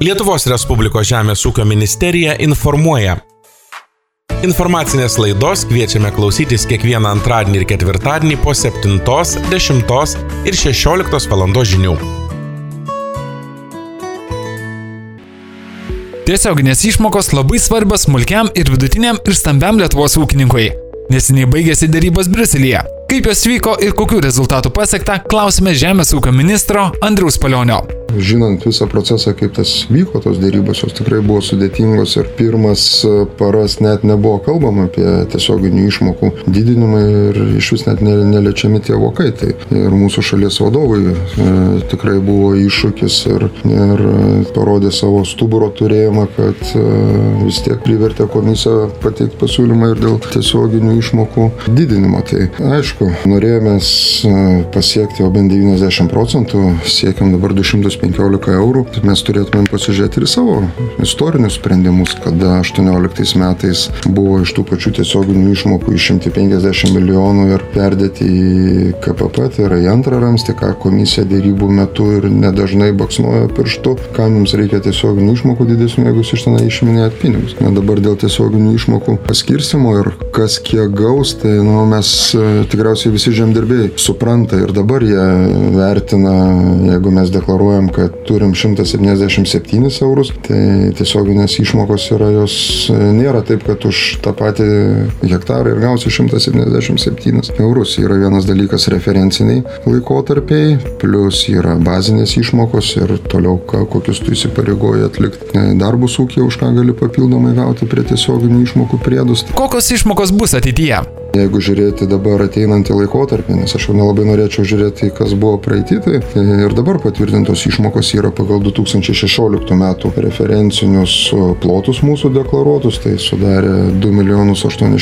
Lietuvos Respublikos Žemės ūkio ministerija informuoja. Informacinės laidos kviečiame klausytis kiekvieną antradienį ir ketvirtadienį po 7, 10 ir 16 valandos žinių. Tiesioginės išmokos labai svarbios smulkiam ir vidutiniam ir stambiam Lietuvos ūkininkui. Neseniai baigėsi derybos Briuselyje. Kaip jos vyko ir kokių rezultatų pasiekta, klausime Žemės ūkio ministro Andriaus Palionio. Žinant visą procesą, kaip tas vyko, tos derybos, jos tikrai buvo sudėtingos ir pirmas paras net nebuvo kalbama apie tiesioginių išmokų didinimą ir iš vis net neliečiami tie vokai. Tai ir mūsų šalies vadovai tikrai buvo iššūkis ir parodė savo stuburo turėjimą, kad vis tiek privertė komisiją pateikti pasiūlymą ir dėl tiesioginių išmokų didinimo. Tai aišku, norėjome pasiekti jau bent 90%, siekiam dabar 215 eurų. Mes turėtumėm pasižiūrėti ir savo istorinius sprendimus, kada 18 metais buvo iš tų pačių tiesioginių išmokų iš 150 milijonų ir perdėti į KPP, tai yra į antrą ramstį, ką komisija derybų metu ir nedažnai baksnojo pirštu, kam jums reikia tiesioginių išmokų didesnių, jeigu iš tenai išiminėjat pinigus. Dabar dėl tiesioginių išmokų paskirstimo ir kas kiek gaus, tai mes tikriausiai visi žemdirbiai supranta ir dabar jie vertina, jeigu mes deklaruojam, kad turim 177 eurus, tai tiesioginės išmokos jos nėra taip, kad už tą patį hektarą ir gausi 177 eurus. Yra vienas dalykas referenciniai laikotarpiai, plus yra bazinės išmokos ir toliau kokius tu įsipareigoji atlikti darbus ūkyje, už ką gali papildomai gauti prie tiesioginių išmokų priedus. Kokios išmokos bus ateityje? Jeigu žiūrėti dabar ateinantį laikotarpį, nes aš jau nelabai norėčiau žiūrėti, kas buvo praeitį, tai ir dabar patvirtintos išmokos yra pagal 2016 metų referencinius plotus mūsų deklaruotus, tai sudarė 2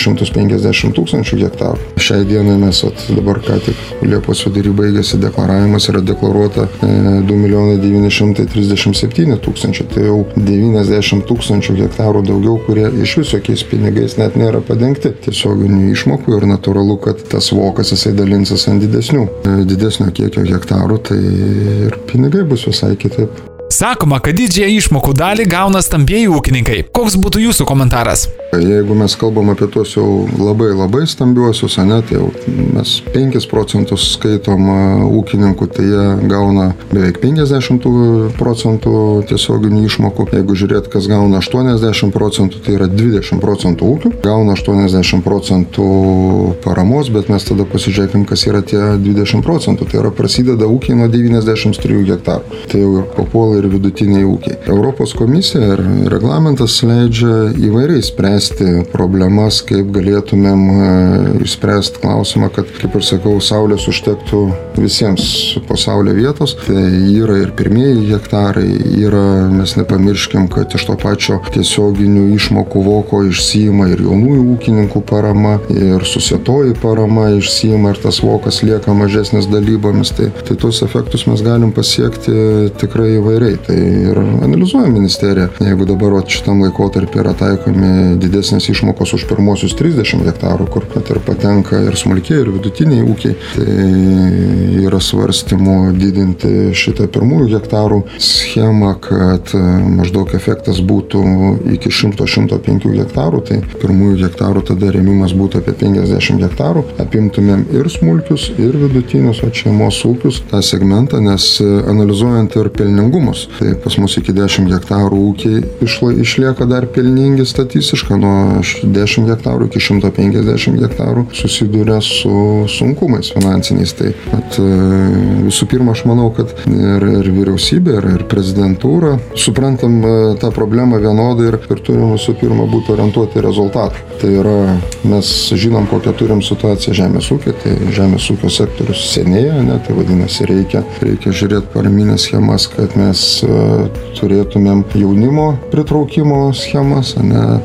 850 000 hektarų. Šiai dienai mes dabar ką tik Liepos vidury baigėsi deklaravimas, yra deklaruota 2 937 000, tai jau 90 000 hektarų daugiau, kurie iš visokiais pinigais net nėra padengti tiesioginių išmokų. Ir natūralu, kad tas vokas jisai dalinsis ant didesnio kiekio hektarų, tai ir pinigai bus visai kitaip. Sakoma, kad didžiąją išmokų dalį gauna stambieji ūkininkai. Koks būtų jūsų komentaras? Jeigu mes kalbam apie tuos jau labai stambiuosius, tai jau mes 5% skaitom ūkininkų, tai jie gauna beveik 50% tiesioginių išmokų. Jeigu žiūrėt, kas gauna 80%, tai yra 20% ūkių, gauna 80% paramos, bet mes tada pasižiūrėkim, kas yra tie 20%. Tai yra prasideda ūkiai nuo 93 hektarų. Tai jau ir papuola ir vidutiniai ūkiai. Europos komisija ir reglamentas leidžia įvairiai spręsti problemas, kaip galėtumėm išspręsti klausimą, kad, kaip ir sakau, saulės užtektų visiems po saulė vietos. Tai yra ir pirmieji hektarai, mes nepamirškim, kad iš to pačio tiesioginių išmokų voko išsiima ir jaunųjų ūkininkų parama, ir susietoji parama išsiima, ir tas vokas lieka mažesnis dalybomis. Tai tuos efektus mes galim pasiekti tikrai įvairiai. Tai ir analizuoja ministerija. Jeigu dabar šitam laikotarpį yra taikomi didesnės išmokos už pirmosius 30 hektarų, kur net ir patenka ir smulkiai, ir vidutiniai ūkiai, tai yra svarstymų didinti šitą pirmųjų hektarų schemą, kad maždaug efektas būtų iki 100-105 hektarų, tai pirmųjų hektarų tada rėmimas būtų apie 50 hektarų, apimtumėm ir smulkius, ir vidutinius, šeimos ūkius, tą segmentą, nes analizuojant ir pelningumus, tai pas mus iki 10 hektarų ūkiai išlieka dar pelningi statistiškai, nuo 10 hektarų iki 150 hektarų susiduria su sunkumais finansiniais. Tai visų pirma, aš manau, kad ir vyriausybė, ir prezidentūra suprantam tą problemą vienodai ir turim visų pirma būti orientuoti rezultatą. Tai yra, mes žinom, kokią turim situaciją žemės ūkį, tai žemės ūkio sektorius senėja, tai vadinasi, reikia žiūrėti paraminės schemas, kad mes turėtumėm jaunimo pritraukimo schemas, matom,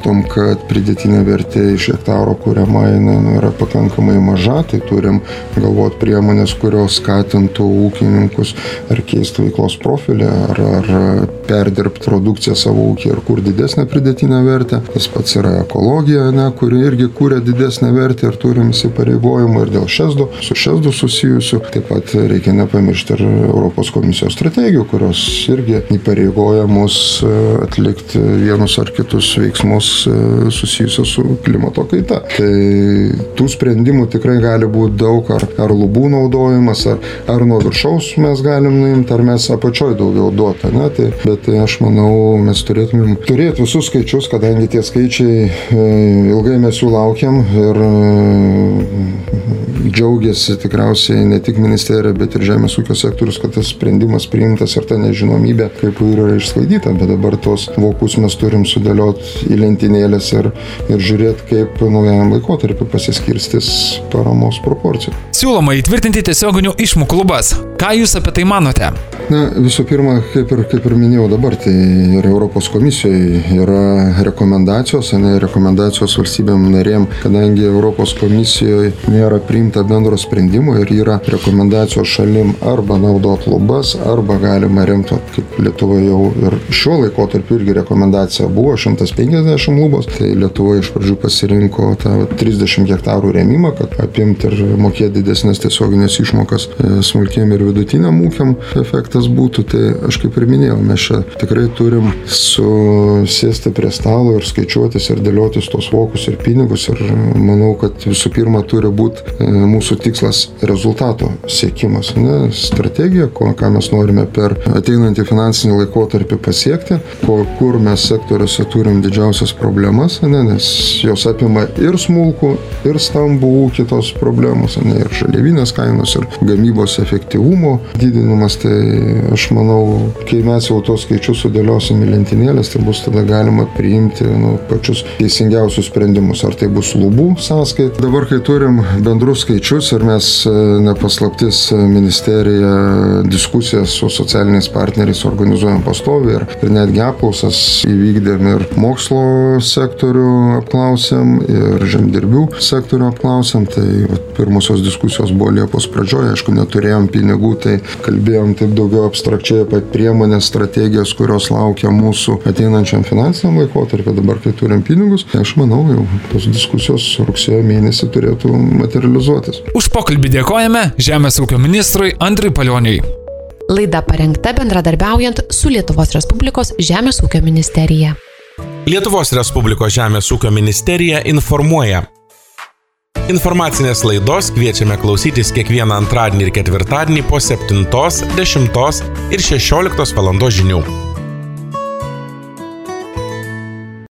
matom, kad pridėtinė vertė iš hektaro kuriama yra pakankamai maža, tai turim galvoti priemonės, kurios skatintų ūkininkus ar keistų veiklos profilį, ar perdirbti produkciją savo ūkį ir kur didesnę pridėtinę vertę. Tas pats yra ekologija, kuri irgi kūrė didesnę vertę ir turim įsipareigojimų ir dėl šesdo, su šesdu susijusių. Taip pat reikia nepamiršti ir Europos komisijos strategijų, kurios irgi įpareigoja mus atlikti vienus ar kitus veiksmus susijusius su klimato kaita. Tai tų sprendimų tikrai gali būti daug, ar lubų naudojimas, ar nuo viršaus mes galim nuimti, ar mes apačioj daugiau duoti. Bet aš manau, mes turėtumėm turėti visus skaičius, kadangi tie skaičiai ilgai mes jų laukiam ir džiaugiasi tikriausiai ne tik ministerija, bet ir žemės ūkio sektorius, kad tas sprendimas priimtas ir ta nežinomybė kaip ir yra išsklaidyta, bet dabar tos vokus mes turim sudėlioti į lentynėlės ir žiūrėti, kaip naujajam laikotarpiu pasiskirstys paramos proporcijų. Siūloma įtvirtinti tiesioginių išmokų lubas. Ką jūs apie tai manote? Visų pirma, kaip ir minėjau dabar, tai ir Europos komisijoje yra rekomendacijos valstybėm narėm, kadangi Europos komisijoje nėra priimta bendro sprendimo ir yra rekomendacijos šalim arba naudot lubas, arba galima remti, kaip Lietuvoje jau ir šiuo laikotarpiu irgi rekomendacija buvo 150 lubos, tai Lietuvoje iš pradžių pasirinko tą 30 hektarų rėmimą, kad apimti ir mokėti didesnės tiesioginės išmokas smulkiem ir vidutiniam ūkiam efektas būtų. Tai aš kaip ir minėjau, mes čia tikrai turim susėsti prie stalo ir skaičiuotis ir dėliotis tos vokus ir pinigus ir manau, kad visų pirma turi būti mūsų tikslas rezultato siekimas. Strategija, ką mes norime per ateinantį finansinį laikotarpį pasiekti, kur mes sektoriuose turim didžiausias problemas, nes jos apima ir smulkų, ir stambų ūkį tos problemos, ir žaliavinės kainos, ir gamybos efektyvumo didinimas. Tai aš manau, kai mes jau tos skaičius sudėliosim į lentynėlės, tai bus tada galima priimti pačius teisingiausius sprendimus. Ar tai bus lubų sąskaita. Dabar, kai turim bendrus skaičius ir mes nepaslaptis ministerija diskusijas su socialiniais partneriais organizuojam pastoviai ir netgi apklausas įvykdėm ir mokslo sektorių apklausėm ir žemdirbių sektorių apklausėm. Tai pirmosios diskusijos buvo Liepos pradžioje, aišku, neturėjom pinigų, tai kalbėjom taip daugiau abstrakčiai apie priemonės, strategijas, kurios laukia mūsų ateinančiam finansiniam laikotarpiu. Dabar, kai turim pinigus, tai aš manau, jau tos diskusijos rugsėjo mėnesį turėtų materializuotis. Už pokalbį dėkojame Žemės ūkio ministrui Andriui Palioniui. Laida parengta bendradarbiaujant su Lietuvos Respublikos Žemės ūkio ministerija. Lietuvos Respublikos Žemės ūkio ministerija informuoja. Informacinės laidos kviečiame klausytis kiekvieną antradienį ir ketvirtadienį po 7, 10 ir 16 valandos žinių.